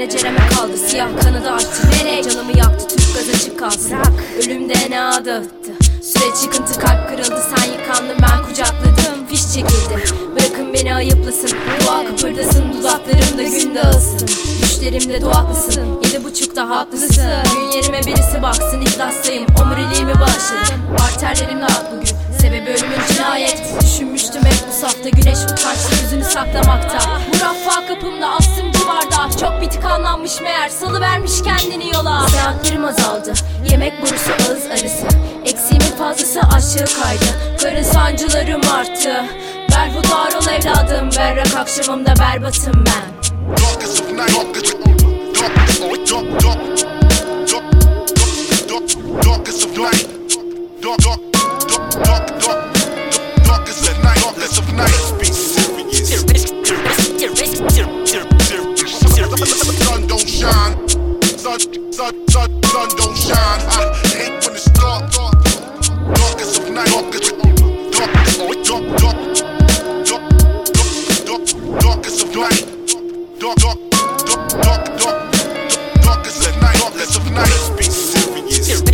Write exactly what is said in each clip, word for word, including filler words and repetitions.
gene cereme kaldı. Siyah kanı da arttı, melek canımı yaktı. Türk gaz açık kalsın, ölüm D N A dağıttı. Süreç yıkıntı, kalp kırıldı. Sen yıkandın, ben kucakladım. Fiş çekildi, bırakın beni ayıplasın. Dua kıpırdasın, dudaklarımda gün dağılsın. Düşlerimde duaklısın, yedi buçukta haklısın. Gün yerime birisi baksın, ihlastayım. Omuriliğimi bağışladım, arterlerimle at bugün. Sebebi ölümün cinayet. Düşünmüştüm hep bu safta, güneş bu taşta yüzünü saklamakta. Muraffa kapımda, astım civarda. Çok bir tıkanlanmış meğer, salıvermiş kendini yola. Seyahatlerim azaldı, yemek borusu ağız arısı. Eksiğimin fazlası aşağı kaydı, karın sancılarım arttı. Berhudar ol evladım, berrak akşamımda berbatım ben. Sun don't shine, sun, sun, sun, sun don't shine. I hate when it's dark, darkest of night, darkest, dark, dark, dark, dark, dark, darkest of night, dark, dark, dark, dark, dark, darkest of night, darkest of night. Let's be serious.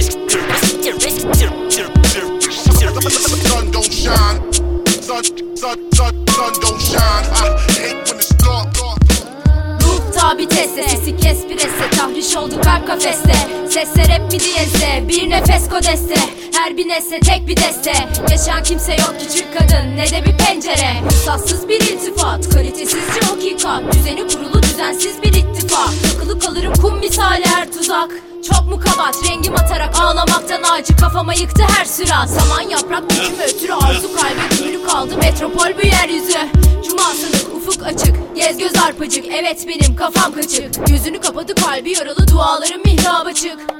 Sun don't shine, sun, sun, sun, sun don't shine. I hate when it's dark, dark. Tabi teste, sesi kes presse. Tahriş oldu kalp kafeste. Sesler hep mi diyeze, bir nefes kodeste. Her bir nesne tek bir deste. Yaşayan kimse yok küçük kadın, ne de bir pencere. Ruhsatsız bir iltifat, kalitesizce hakikat. Düzeni kurulu düzensiz bir ittifak. Takılı kalırım kum misali her tuzak. Çok mu kabat, rengim atarak ağlamaktan acı. Kafama yıktı her sürat. Saman yaprak dökümü ötürü arzu kalbi gümülü kaldı. Metropol bu yeryüzü. Cumasınlık ufuk açık, gez göz arpacık. Evet benim kafam kaçık. Gözünü kapadı kalbi yaralı, dualarım mihrab açık.